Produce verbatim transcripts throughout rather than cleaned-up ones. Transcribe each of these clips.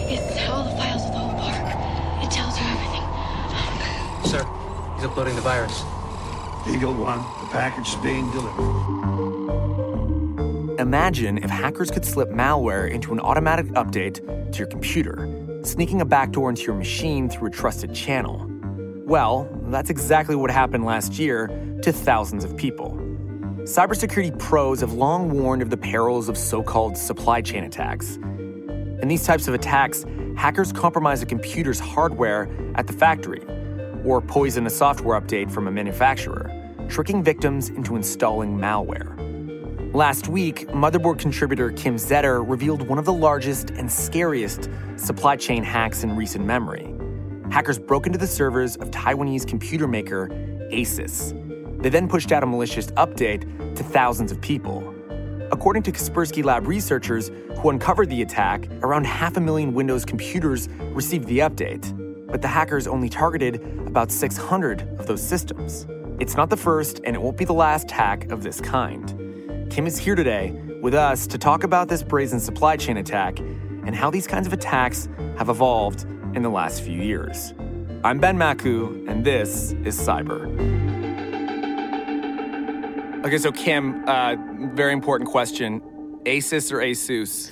It's all the files of the whole park. It tells her everything. Sir, he's uploading the virus. Eagle One, the package is being delivered. Imagine if hackers could slip malware into an automatic update to your computer, sneaking a backdoor into your machine through a trusted channel. Well, that's exactly what happened last year to thousands of people. Cybersecurity pros have long warned of the perils of so-called supply chain attacks. In these types of attacks, hackers compromise a computer's hardware at the factory or poison a software update from a manufacturer, tricking victims into installing malware. Last week, motherboard contributor Kim Zetter revealed one of the largest and scariest supply chain hacks in recent memory. Hackers broke into the servers of Taiwanese computer maker Asus. They then pushed out a malicious update to thousands of people. According to Kaspersky Lab researchers who uncovered the attack, around half a million Windows computers received the update, but the hackers only targeted about six hundred of those systems. It's not the first, and it won't be the last hack of this kind. Kim is here today with us to talk about this brazen supply chain attack and how these kinds of attacks have evolved in the last few years. I'm Ben Maku, and this is Cyber. Okay, so Kim, uh, very important question. Asus or Asus?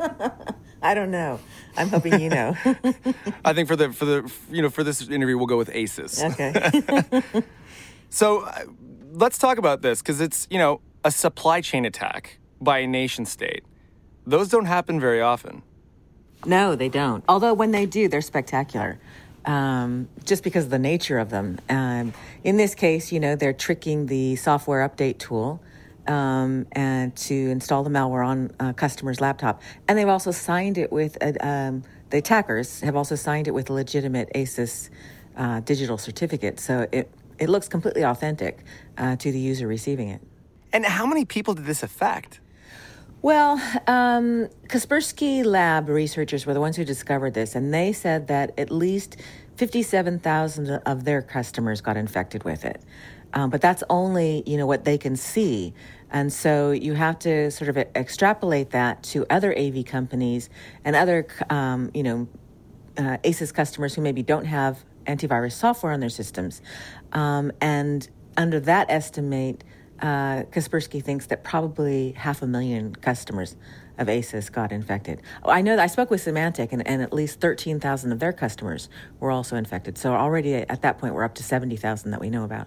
I don't know. I'm hoping you know. I think for the for the you know for this interview we'll go with Asus. Okay. So uh, let's talk about this because it's you know a supply chain attack by a nation state. Those don't happen very often. No, they don't. Although when they do, they're spectacular. Um, just because of the nature of them. Um, in this case, you know, they're tricking the software update tool um, and to install the malware on a customer's laptop. And they've also signed it with, a, um, the attackers have also signed it with a legitimate Asus uh, digital certificate. So it, it looks completely authentic uh, to the user receiving it. And how many people did this affect? Well, um, Kaspersky Lab researchers were the ones who discovered this, and they said that at least fifty-seven thousand of their customers got infected with it. Um, but that's only, you know, what they can see. And so you have to sort of extrapolate that to other A V companies and other, um, you know, uh, Asus customers who maybe don't have antivirus software on their systems. Um, and under that estimate, Uh, Kaspersky thinks that probably half a million customers of Asus got infected. I know that I spoke with Symantec, and, and at least thirteen thousand of their customers were also infected. So already at that point, we're up to seventy thousand that we know about.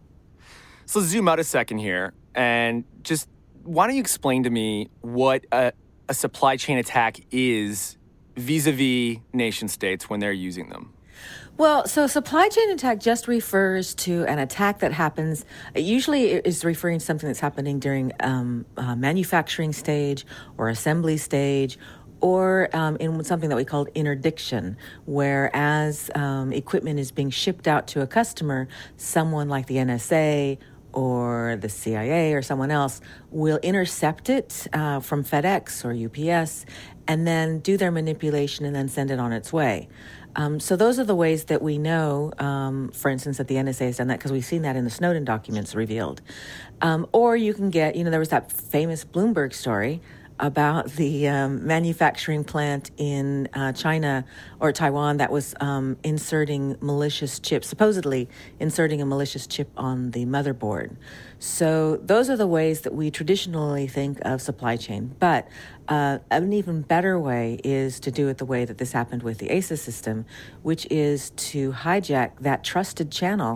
So zoom out a second here, and just why don't you explain to me what a, a supply chain attack is vis-a-vis nation states when they're using them? Well, so supply chain attack just refers to an attack that happens, usually it is referring to something that's happening during um, uh, manufacturing stage or assembly stage, or um, in something that we call interdiction, where as um, equipment is being shipped out to a customer, someone like the N S A or the C I A or someone else will intercept it uh, from FedEx or U P S and then do their manipulation and then send it on its way. Um, so those are the ways that we know, um, for instance, that the N S A has done that, because we've seen that in the Snowden documents revealed. Um, or you can get, you know, there was that famous Bloomberg story about the um, manufacturing plant in uh, China or Taiwan that was um, inserting malicious chips, supposedly inserting a malicious chip on the motherboard. So those are the ways that we traditionally think of supply chain. But uh, an even better way is to do it the way that this happened with the Asus system, which is to hijack that trusted channel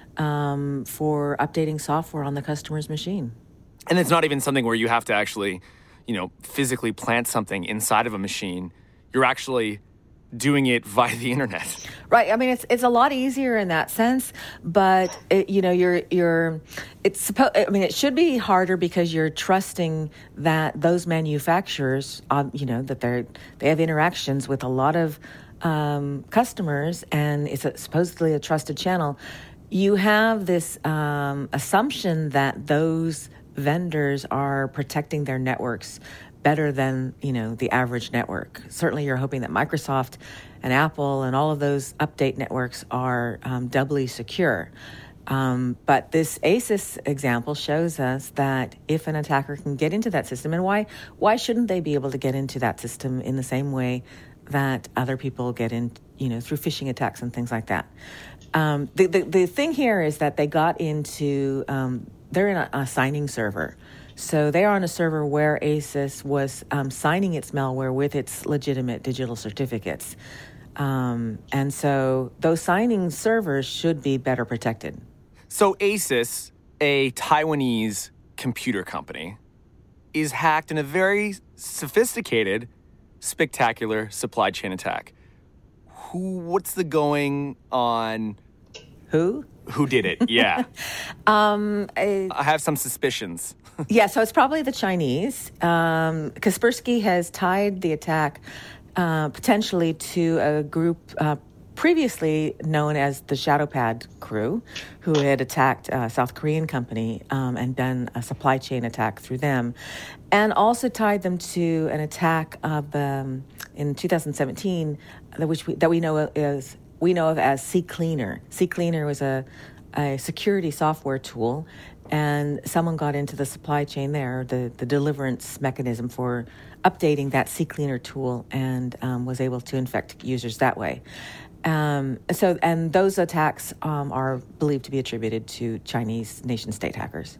um, for updating software on the customer's machine. And it's not even something where you have to actually, you know, physically plant something inside of a machine. You're actually doing it via the internet. Right. I mean, it's it's a lot easier in that sense, but it, you know, you're you're it's supposed. I mean, it should be harder because you're trusting that those manufacturers, um, you know, that they're they have interactions with a lot of um, customers, and it's a, supposedly a trusted channel. You have this um, assumption that those vendors are protecting their networks better than, you know, the average network. Certainly you're hoping that Microsoft and Apple and all of those update networks are um, doubly secure. Um, but this Asus example shows us that if an attacker can get into that system, and why why shouldn't they be able to get into that system in the same way that other people get in, you know, through phishing attacks and things like that. Um, the, the the thing here is that they got into um, they're in a, a signing server, so they are on a server where ASUS was um, signing its malware with its legitimate digital certificates, um, and so those signing servers should be better protected. So ASUS, a Taiwanese computer company, is hacked in a very sophisticated, spectacular supply chain attack. Who? What's the going on? Who? Who did it? Yeah. um, I, I have some suspicions. yeah, so it's probably the Chinese. Um, Kaspersky has tied the attack uh, potentially to a group uh, previously known as the Shadowpad crew, who had attacked a South Korean company um, and done a supply chain attack through them, and also tied them to an attack of um, in two thousand seventeen, which we, that we know is we know of as CCleaner. CCleaner was a, a security software tool, and someone got into the supply chain there, the, the deliverance mechanism for updating that CCleaner tool, and um, was able to infect users that way. Um, so, and those attacks um, are believed to be attributed to Chinese nation-state hackers.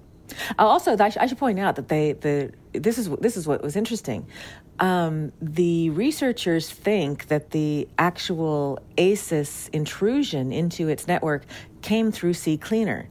Uh, also, I, sh- I should point out that they the this is this is what was interesting. Um, the researchers think that the actual ASUS intrusion into its network came through CCleaner.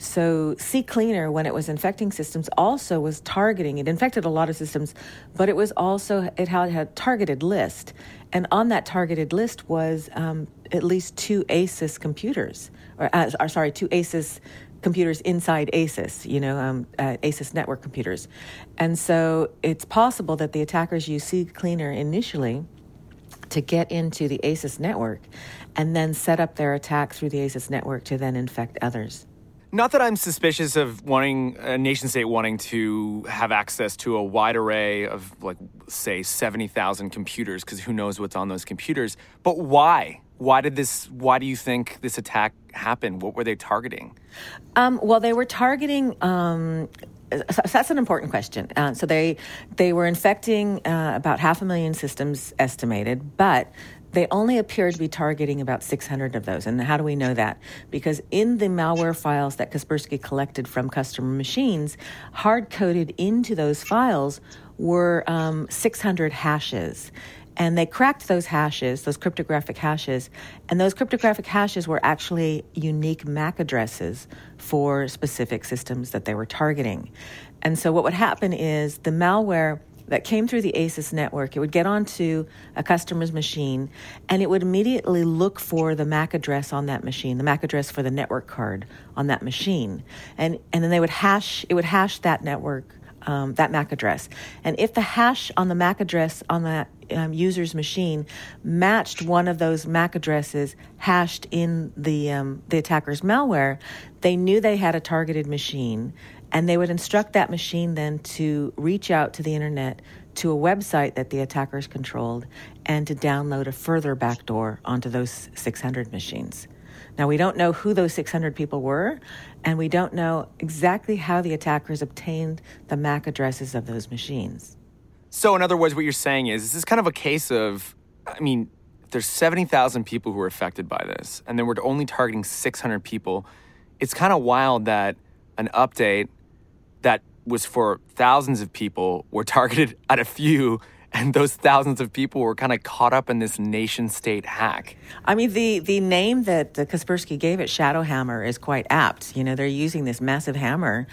So CCleaner, when it was infecting systems, also was targeting. It infected a lot of systems, but it was also it had, had a targeted list, and on that targeted list was um, at least two ASUS computers, or, uh, or sorry, two ASUS computers inside ASUS, you know, um, uh, ASUS network computers. And so it's possible that the attackers used CCleaner initially to get into the ASUS network and then set up their attack through the ASUS network to then infect others. Not that I'm suspicious of wanting a nation state wanting to have access to a wide array of, like, say, seventy thousand computers, because who knows what's on those computers. But why? Why did this? Why do you think this attack happened? What were they targeting? Um, well, they were targeting. Um, so that's an important question. Uh, so they they were infecting uh, about half a million systems estimated, but they only appeared to be targeting about six hundred of those. And how do we know that? Because in the malware files that Kaspersky collected from customer machines, hard-coded into those files were um, six hundred hashes. And they cracked those hashes, those cryptographic hashes, and those cryptographic hashes were actually unique M A C addresses for specific systems that they were targeting. And so what would happen is the malware that came through the ASUS network, it would get onto a customer's machine, and it would immediately look for the M A C address on that machine, the M A C address for the network card on that machine. And, and then they would hash, it would hash that network, um, that M A C address. And if the hash on the M A C address on that um, user's machine matched one of those M A C addresses hashed in the um, the attacker's malware, they knew they had a targeted machine, and they would instruct that machine then to reach out to the internet to a website that the attackers controlled and to download a further backdoor onto those six hundred machines. Now, we don't know who those six hundred people were, and we don't know exactly how the attackers obtained the M A C addresses of those machines. So, in other words, what you're saying is this is kind of a case of, I mean, there's seventy thousand people who are affected by this, and then we're only targeting six hundred people. It's kind of wild that an update that was for thousands of people were targeted at a few, and those thousands of people were kind of caught up in this nation-state hack. I mean, the, the name that the Kaspersky gave it, Shadow Hammer, is quite apt. You know, they're using this massive hammer,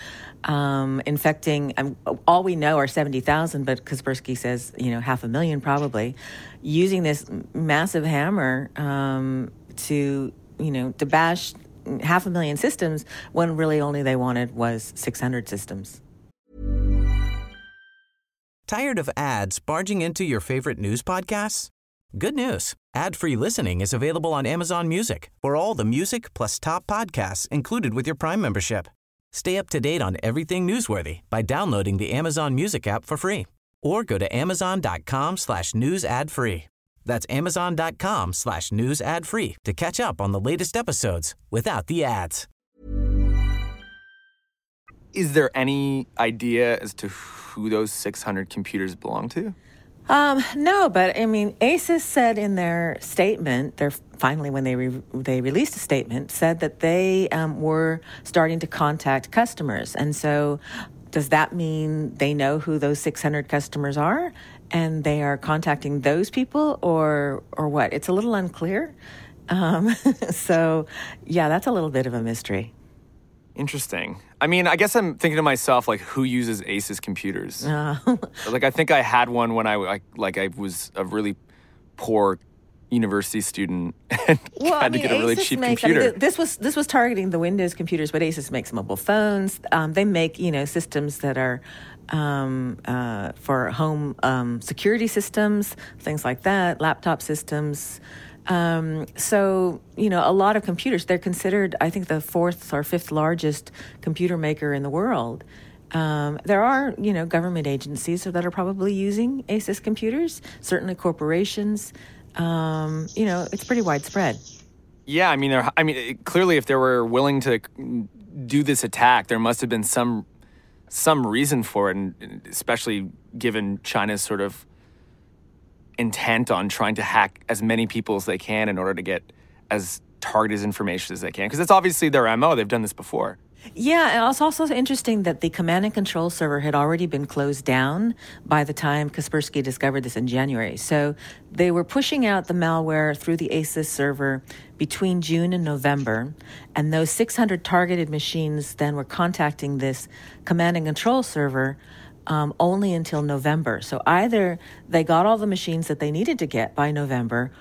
um, infecting, um, all we know are seventy thousand, but Kaspersky says, you know, half a million probably, using this massive hammer um, to, you know, to bash half a million systems when really only they wanted was six hundred systems. Tired of ads barging into your favorite news podcasts? Good news. Ad-free listening is available on Amazon Music for all the music plus top podcasts included with your Prime membership. Stay up to date on everything newsworthy by downloading the Amazon Music app for free or go to amazon.com slash news ad free. That's amazon.com slash news ad free to catch up on the latest episodes without the ads. Is there any idea as to who those six hundred computers belong to? Um, no, but I mean, ASUS said in their statement, their finally when they re- they released a statement, said that they um, were starting to contact customers, and so does that mean they know who those six hundred customers are, and they are contacting those people, or or what? It's a little unclear. Um, so, yeah, that's a little bit of a mystery. Interesting. I mean, I guess I'm thinking to myself, like, who uses ASUS computers? Uh, like, I think I had one when I, I like I was a really poor university student and well, had I mean, to get a really ASUS cheap makes, computer. I mean, this was this was targeting the Windows computers, but ASUS makes mobile phones. Um, they make you know systems that are um, uh, for home um, security systems, things like that, laptop systems. Um, so, you know, a lot of computers, they're considered, I think, the fourth or fifth largest computer maker in the world. Um, there are, you know, government agencies that are probably using ASUS computers, certainly corporations. Um, you know, it's pretty widespread. Yeah, I mean, there, I mean, it, clearly if they were willing to do this attack, there must have been some some reason for it, and especially given China's sort of intent on trying to hack as many people as they can in order to get as targeted information as they can. Because it's obviously their M O. They've done this before. Yeah, and it's also interesting that the command and control server had already been closed down by the time Kaspersky discovered this in January. So they were pushing out the malware through the ASUS server between June and November, and those six hundred targeted machines then were contacting this command and control server Um, only until November. So either they got all the machines that they needed to get by November,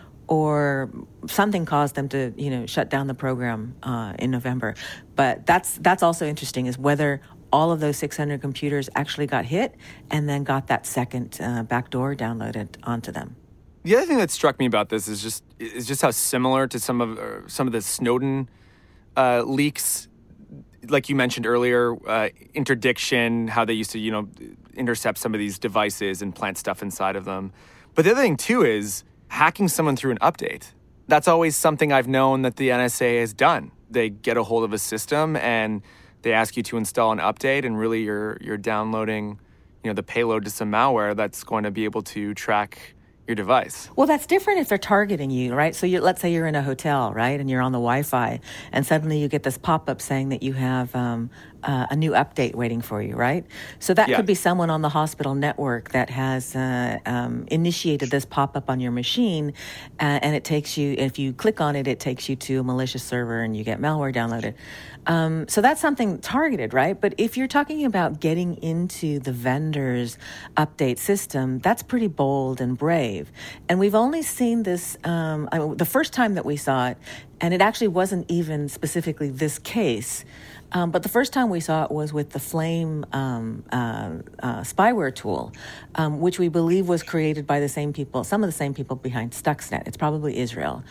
or something caused them to, you know, shut down the program uh, in November. But that's that's also interesting, is whether all of those six hundred computers actually got hit and then got that second uh, backdoor downloaded onto them. The other thing that struck me about this is just is just how similar to some of uh, some of the Snowden uh, leaks. Like you mentioned earlier, uh, interdiction, how they used to, you know, intercept some of these devices and plant stuff inside of them. But the other thing, too, is hacking someone through an update. That's always something I've known that the N S A has done. They get a hold of a system and they ask you to install an update, and really you're you're downloading, you know, the payload to some malware that's going to be able to track your device. Well, that's different if they're targeting you, right? So you, let's say you're in a hotel, right, and you're on the Wi-Fi, and suddenly you get this pop-up saying that you have um, uh, a new update waiting for you, right? So that yeah. could be someone on the hospital network that has uh, um, initiated this pop-up on your machine, uh, and it takes you, if you click on it, it takes you to a malicious server and you get malware downloaded. Um, so that's something targeted, right? But if you're talking about getting into the vendor's update system, that's pretty bold and brave. And we've only seen this, um, I mean, the first time that we saw it, and it actually wasn't even specifically this case, um, but the first time we saw it was with the Flame um, uh, uh, spyware tool, um, which we believe was created by the same people, some of the same people behind Stuxnet. It's probably Israel.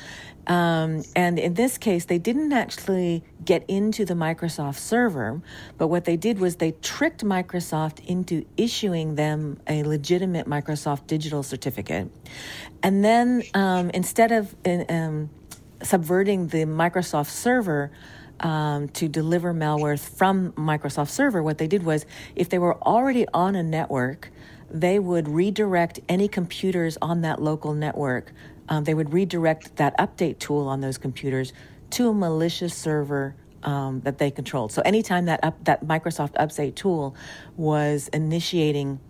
Um, and in this case, they didn't actually get into the Microsoft server, but what they did was they tricked Microsoft into issuing them a legitimate Microsoft digital certificate. And then um, instead of um, subverting the Microsoft server um, to deliver malware from Microsoft server, what they did was, if they were already on a network, they would redirect any computers on that local network. Um, they would redirect that update tool on those computers to a malicious server um, that they controlled. So anytime that up, that Microsoft Update tool was initiating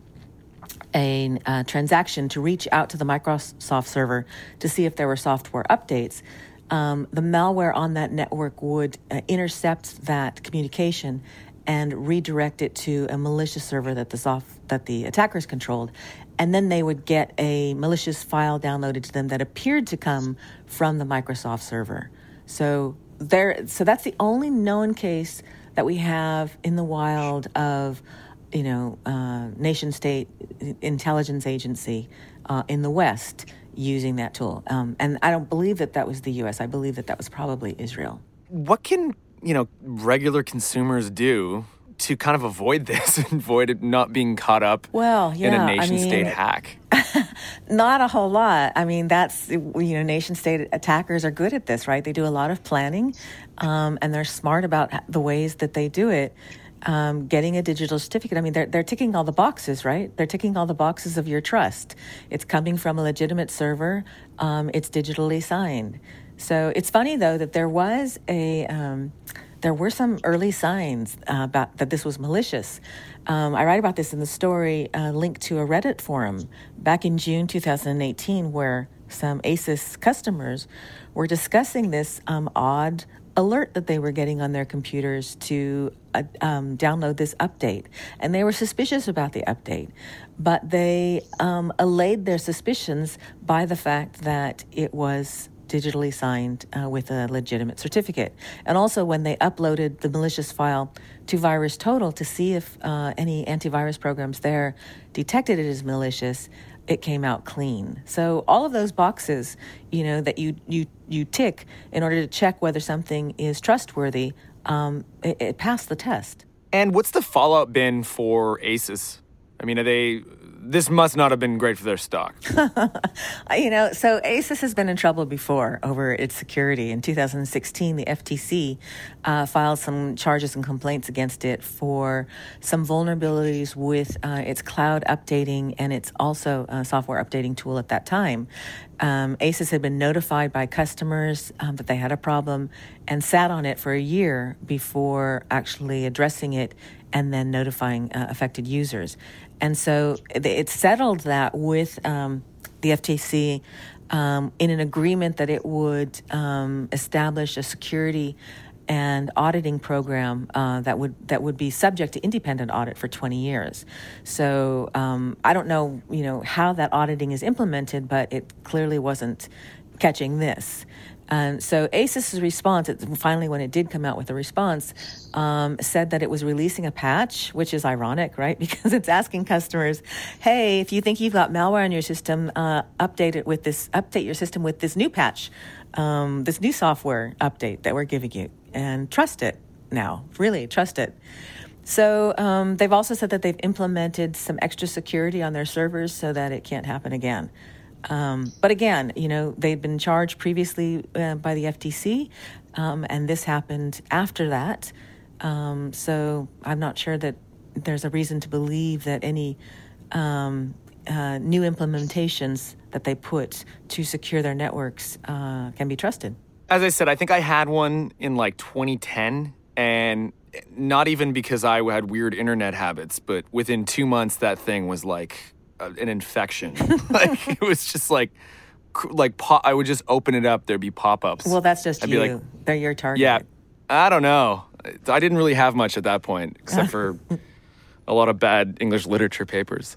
a uh, transaction to reach out to the Microsoft server to see if there were software updates, um, the malware on that network would uh, intercept that communication and redirect it to a malicious server that the soft, that the attackers controlled. And then they would get a malicious file downloaded to them that appeared to come from the Microsoft server. So there, so that's the only known case that we have in the wild of, you know, uh, nation-state intelligence agency uh, in the West using that tool. Um, and I don't believe that that was the U S. I believe that that was probably Israel. What can, you know, regular consumers do to kind of avoid this and avoid it not being caught up well, yeah, in a nation-state I mean, hack? Not a whole lot. I mean, that's, you know, nation-state attackers are good at this, right? They do a lot of planning, um, and they're smart about the ways that they do it. um, getting a digital certificate. I mean, they're they're ticking all the boxes, right? They're ticking all the boxes of your trust. It's coming from a legitimate server. Um, it's digitally signed. So it's funny though that there was a um, there were some early signs uh, about that this was malicious. Um, I write about this in the story uh, linked to a Reddit forum back in June two thousand eighteen, where some ASUS customers were discussing this um, odd alert that they were getting on their computers to uh, um, download this update. And they were suspicious about the update, but they um, allayed their suspicions by the fact that it was digitally signed uh, with a legitimate certificate. And also when they uploaded the malicious file to VirusTotal to see if uh, any antivirus programs there detected it as malicious, it came out clean. So all of those boxes, you know, that you you you tick in order to check whether something is trustworthy, um, it, it passed the test. And what's the fallout been for ASUS? I mean, are they? This must not have been great for their stock. You know, so ASUS has been in trouble before over its security. In two thousand sixteen, the F T C uh, filed some charges and complaints against it for some vulnerabilities with uh, its cloud updating and its also uh, software updating tool at that time. Um, ASUS had been notified by customers um, that they had a problem and sat on it for a year before actually addressing it and then notifying uh, affected users. And so it settled that with um, the F T C um, in an agreement that it would um, establish a security and auditing program uh, that would that would be subject to independent audit for twenty years. So um, I don't know, you know, how that auditing is implemented, but it clearly wasn't catching this. Um, so ASUS's response, it, finally when it did come out with a response, um, said that it was releasing a patch, which is ironic, right? Because it's asking customers, hey, if you think you've got malware on your system, uh, update it with this, update your system with this new patch, um, this new software update that we're giving you, and trust it now, really trust it. So um, they've also said that they've implemented some extra security on their servers so that it can't happen again. Um, but again, you know, they'd been charged previously uh, by the F T C, um, and this happened after that. Um, so I'm not sure that there's a reason to believe that any um, uh, new implementations that they put to secure their networks uh, can be trusted. As I said, I think I had one in like twenty ten, and not even because I had weird internet habits, but within two months, that thing was like an infection. Like it was just like, like pop, I would just open it up. There'd be pop-ups. Well, that's just I'd you. Be like, They're your target. Yeah, I don't know. I didn't really have much at that point, except for a lot of bad English literature papers.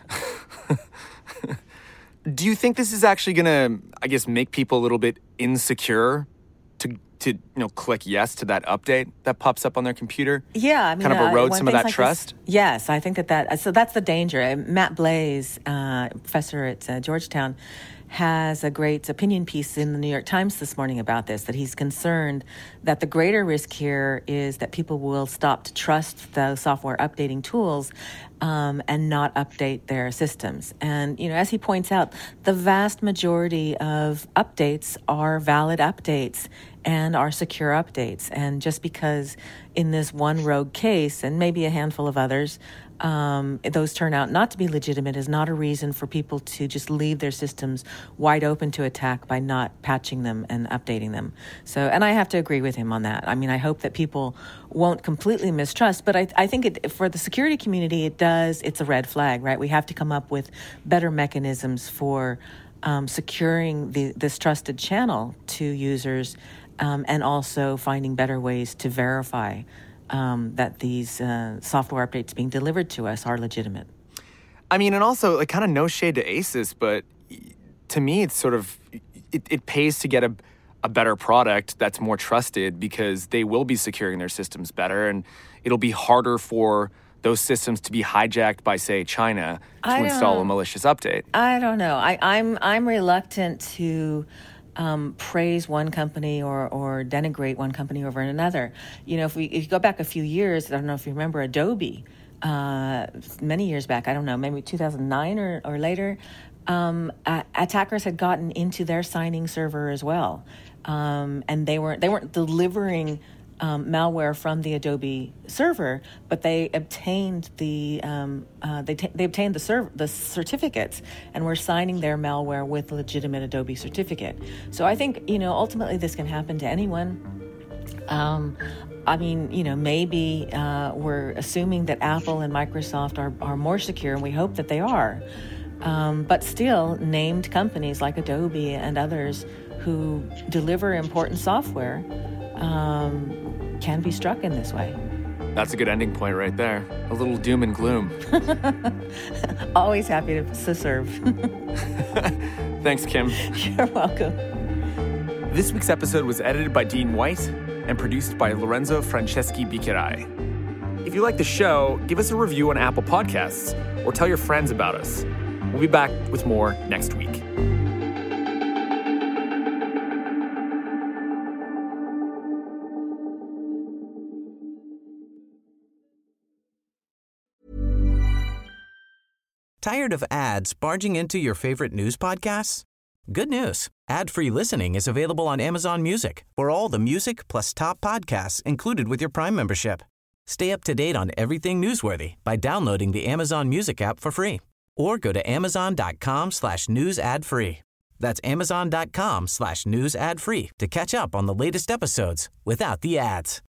Do you think this is actually gonna, I guess, make people a little bit insecure to to you know click yes to that update that pops up on their computer? Yeah, I mean, kind of erode uh, some of that like trust. This, yes, I think that that so that's the danger. Uh, Matt Blaze, uh, professor at uh, Georgetown, has a great opinion piece in the New York Times this morning about this. That he's concerned that the greater risk here is that people will stop to trust the software updating tools um, and not update their systems. And you know, as he points out, the vast majority of updates are valid updates and are secure updates. And just because in this one rogue case, and maybe a handful of others, um, those turn out not to be legitimate is not a reason for people to just leave their systems wide open to attack by not patching them and updating them. So, and I have to agree with him on that. I mean, I hope that people won't completely mistrust, but I, I think it, for the security community, it does, it's a red flag, right? We have to come up with better mechanisms for um, securing the, this trusted channel to users, um, and also finding better ways to verify Um, that these uh, software updates being delivered to us are legitimate. I mean, and also, like, kind of no shade to ASUS, but to me, it's sort of, it, it pays to get a, a better product that's more trusted because they will be securing their systems better, and it'll be harder for those systems to be hijacked by, say, China to I install a malicious update. I don't know. I, I'm I'm reluctant to Um, praise one company or, or denigrate one company over another. You know, if we if you go back a few years, I don't know if you remember Adobe, uh, many years back, I don't know, maybe two thousand nine or, or later, um, uh, attackers had gotten into their signing server as well. Um, and they weren't, they weren't delivering um, malware from the Adobe server, but they obtained the um, uh, they t- they obtained the serv- the certificates and were signing their malware with a legitimate Adobe certificate. So I think, you know, ultimately this can happen to anyone. Um, I mean, you know, maybe uh, we're assuming that Apple and Microsoft are, are more secure, and we hope that they are. Um, but still, named companies like Adobe and others who deliver important software um, can be struck in this way. That's a good ending point right there. A little doom and gloom. Always happy to, to serve. Thanks, Kim. You're welcome. This week's episode was edited by Dean White and produced by Lorenzo Franceschi Bicherai. If you like the show, give us a review on Apple Podcasts or tell your friends about us. We'll be back with more next week. Tired of ads barging into your favorite news podcasts? Good news. Ad-free listening is available on Amazon Music for all the music plus top podcasts included with your Prime membership. Stay up to date on everything newsworthy by downloading the Amazon Music app for free or go to amazon.com slash news ad free. That's amazon.com slash news ad free to catch up on the latest episodes without the ads.